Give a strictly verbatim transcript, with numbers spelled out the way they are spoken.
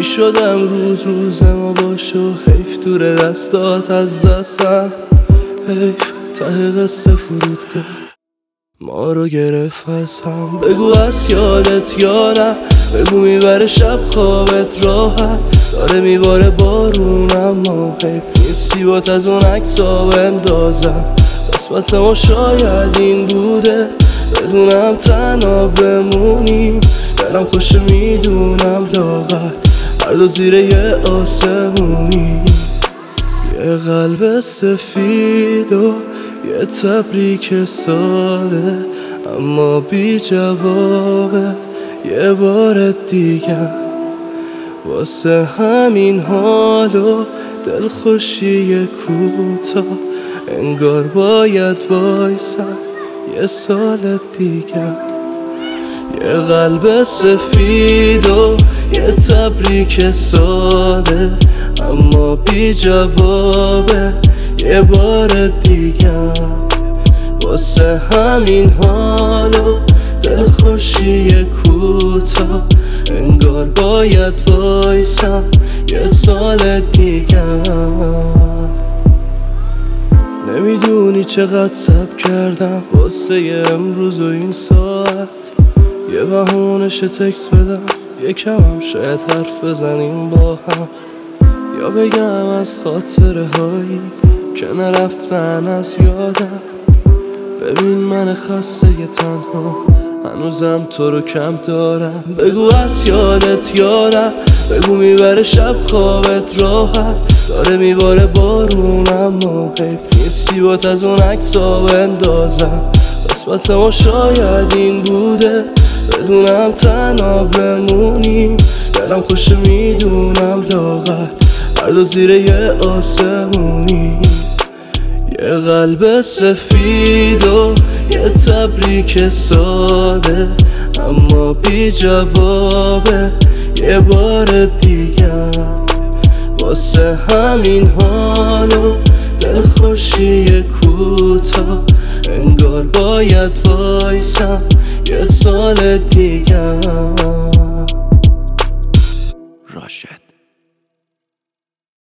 شدم روز روز ما باشه و حیف دور دستات از دستم، حیف ته قصه فرود که ما رو گرفت از هم. بگو از یادت یا نه، بگو میبره شب خوابت راحت، داره میباره بارون اما حیف نیستی بات از اون عکسا بندازم. قسمت ما شاید این بوده، بدونم تنها بمونیم، دلم خوشه میدونم لاغر هر دو زیر یه آسمونی. یه قلب سفید و یه تبریک ساده اما بی جوابه یه بار دیگه، واسه همین حال و دلخوشی کوتاه انگار باید وایسم یه سال دیگه. یه قلب سفید و یه تبریک ساده اما بی جوابه یه بار دیگه، واسه همین حال و دلخوشی کوتاه انگار باید وایسم یه سال دیگه. نمیدونی چقدر صبر کردم واسه امروز و این ساعت، یه بهونش تکس بدم یکم هم شاید حرف بزنیم با هم، یا بگم از خاطره هایی که نرفتن از یادم. ببین من خسته ی تنها هنوزم تو رو کم دارم. بگو از یادت یا نه، بگو میبره شب خوابت راحت، داره میباره بارون اما حیف نیستی بات از اون عکسا بندازم. قسمت ما شاید این بوده، بدونم تنها بمونیم، دلم خوشه میدونم لاغر هر دو زیر یه آسمونی. یه قلب سفید و یه تبریک ساده اما بی جوابه یه بار دیگه، واسه همین حال و دلخوشی کوتاه انگار باید وایسم یه سال دیگه.